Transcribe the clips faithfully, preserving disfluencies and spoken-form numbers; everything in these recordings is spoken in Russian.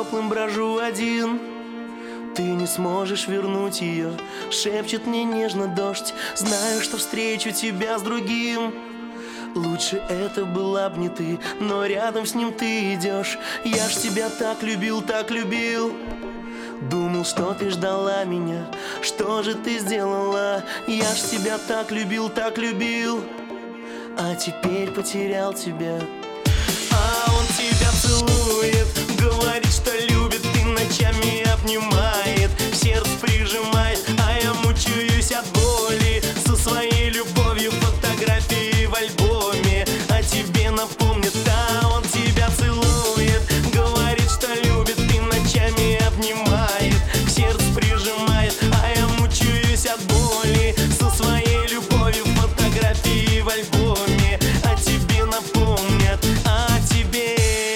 теплым брожу один. Ты не сможешь вернуть ее, шепчет мне нежно дождь. Знаю, что встречу тебя с другим. Лучше это была б не ты, но рядом с ним ты идешь. Я ж тебя так любил, так любил. Думал, что ты ждала меня, что же ты сделала? Я ж тебя так любил, так любил. А теперь потерял тебя. А он тебя целует, говорит, что любит, и ночами обнимает, в сердце прижимает, а я мучаюсь от боли. Со своей любовью фотографии в альбоме о тебе напомнит. А он тебя целует, говорит, что любит, и ночами обнимает, в сердце прижимает, а я мучаюсь от боли. Со своей любовью фотографии в альбоме о тебе напомнят, о тебе.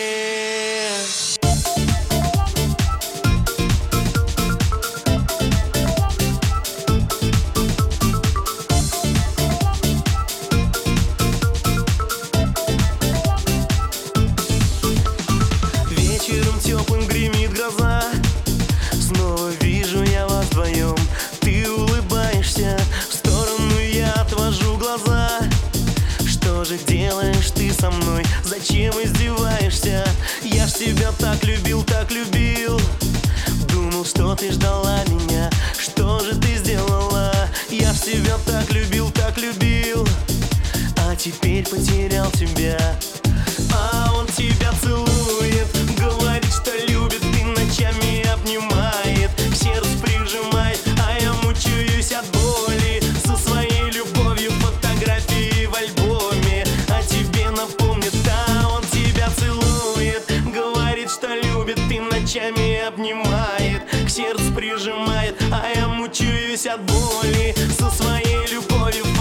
Вечером теплым гремит гроза, снова вижу я вас вдвоем. Ты улыбаешься, в сторону я отвожу глаза. Что же делаешь ты со мной? Зачем издеваешься? Я ж тебя так любил, так любил. Думал, что ты ждала меня. Что же ты сделала? Я ж тебя так любил, так любил. А теперь потерял тебя. А он тебя целует, говорит, что любит, и ночами обнимает, в сердце прижимает, а я мучаюсь от боли. Со своей любовью фотографии в альбоме о тебе напомнит. А он тебя целует, говорит, что любит, и ночами обнимает, к сердцу прижимает, а я мучаюсь от боли. Со своей любовью